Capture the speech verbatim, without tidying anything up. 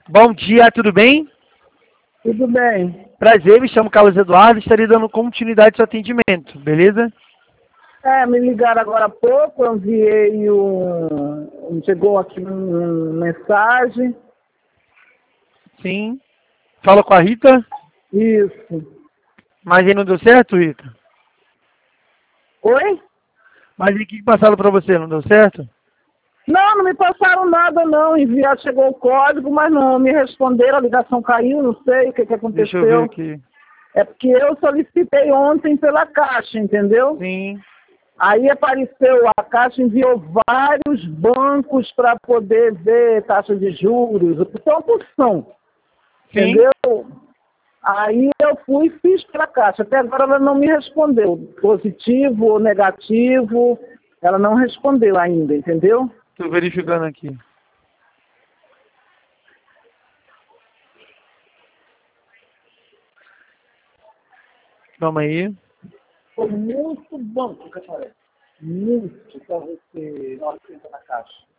Bom dia, tudo bem? Tudo bem. Prazer, me chamo Carlos Eduardo, estarei dando continuidade ao seu atendimento, beleza? É, me ligaram agora há pouco, eu enviei um... Chegou aqui uma mensagem. Sim. Fala com a Rita, Isso. mas aí não deu certo, Rita? Oi? Mas e o que passaram pra você, não deu certo? Não, não me passaram nada não. Enviar, chegou o código, mas não me responderam, a ligação caiu, não sei o que, que Deixa eu ver aconteceu. aqui. É porque eu solicitei ontem pela Caixa, entendeu? Sim. Aí apareceu, a Caixa enviou vários bancos para poder ver taxa de juros, opção por opção, Sim. entendeu? Aí eu fui e fiz pela Caixa. Até agora ela não me respondeu. Positivo ou negativo, ela não respondeu ainda, entendeu? Tô verificando aqui. Calma aí. Foi muito bom, o que eu falei. Muito para você na hora que entra na Caixa.